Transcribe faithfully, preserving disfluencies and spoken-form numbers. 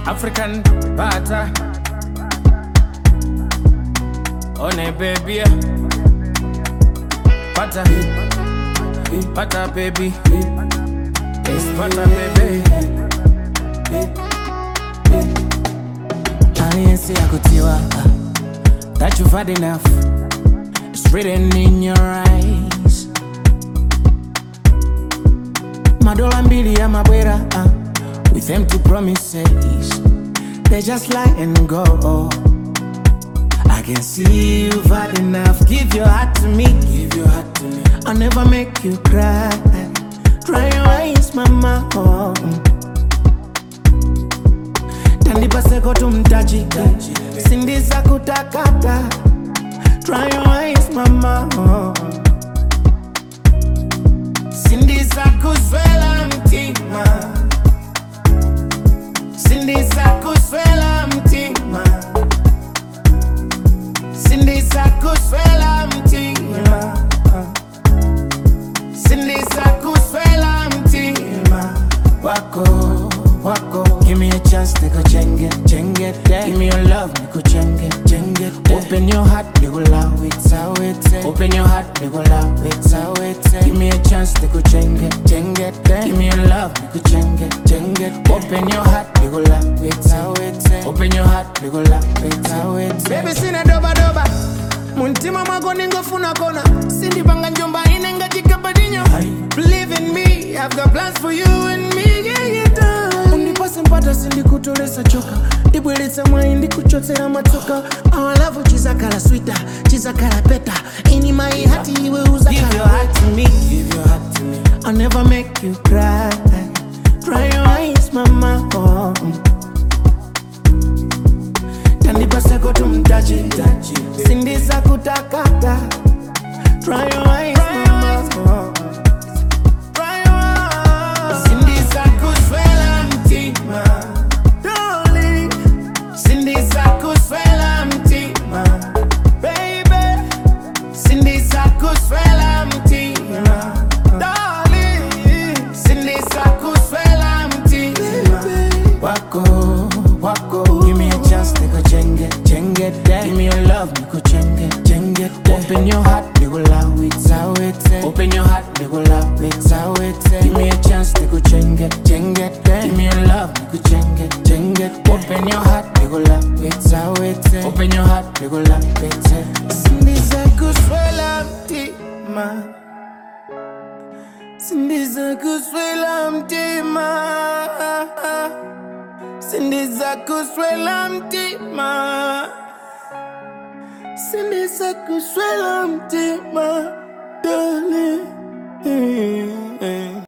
African butter. On a baby. Butter. Butter baby. It's butter baby. I ain't say I could tell that you've had enough. It's written in your eyes. Madola mbili ya mabwera uh, with empty promises. They just lie and go. I can see you've had enough. Give your heart to me. Give your heart to me. I'll never make you cry. Dry your eyes, mama. Oh. Tandipa seko tumtaji. Sindiza kutakata. Dry your eyes, mama. Oh. Sindiza kuswela mtima. Sindiza kuswela mtima. Sindiza kuswela mtima. Sindiza kuswela mtima. Wako, wako. Give me a chance, niko chenge, chenge day. Give me your love, niko chenge, chenge day. Open your heart, niko love it, how it. Open your heart, niko love it, how it. Give me a chance, niko chenge, chenge day. Give me your love, niko chenge, chenge day. Open your heart, niko love it, how it. Open your heart, niko love it, how it. Baby, sina doba doba. Muntima mwako ningofuna kona. Sindi banga njomba inenga jikabadinyo. Believe in me, I've got plans for you and me, yeah, yeah, done. Unipase mpata sindi kutolesa choka. Dibweleza mwaindi kuchotera matoka. Our love chizakala sweeter, chizakala better. Ini my heart iwe uzakala. Give your heart to me, give your heart to me. I'll never make you cry. Dry your eyes, mama. Oh. Tandipa seko tumtaji. Sindiza kutakata. Dry your eyes, mama. Oh. Dry your eyes. Sindiza kuswela mtima. Darling. Sindiza kuswela mtima. Baby. Sindiza kuswela mtima. Darling. Sindiza kuswela mtima. Wako, wako. Give me a chance, niko chenge, chenge day. Give me your love, niko chenge, chenge day. Open your heart, niko love it, how it. Open your heart, niko love it, how it. Give me a chance, niko chenge, chenge day. Give me your love, niko chenge, chenge day. Open your heart, niko love it, how it. Open your heart, niko love it. Sindiza kuswela mtima. Sindiza kuswela mtima. Sindiza kuswela mtima. Sindiza kuswela mtima, darling.